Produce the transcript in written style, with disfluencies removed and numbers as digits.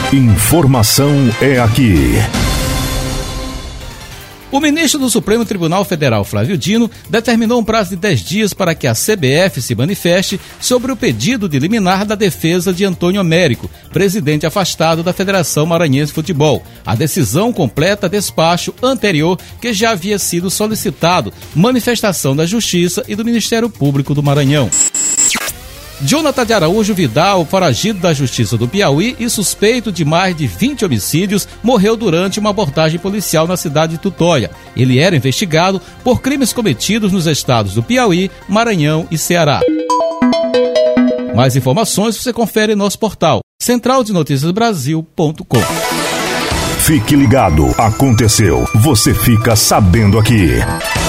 Informação é aqui. O ministro do Supremo Tribunal Federal, Flávio Dino, determinou um prazo de 10 dias para que a CBF se manifeste sobre o pedido de liminar da defesa de Antônio Américo, presidente afastado da Federação Maranhense de Futebol. A decisão completa despacho anterior que já havia sido solicitado, manifestação da Justiça e do Ministério Público do Maranhão. Jonathan de Araújo Vidal, foragido da Justiça do Piauí e suspeito de mais de 20 homicídios, morreu durante uma abordagem policial na cidade de Tutóia. Ele era investigado por crimes cometidos nos estados do Piauí, Maranhão e Ceará. Mais informações você confere em nosso portal centraldenoticiasbrasil.com. Fique ligado, aconteceu, você fica sabendo aqui.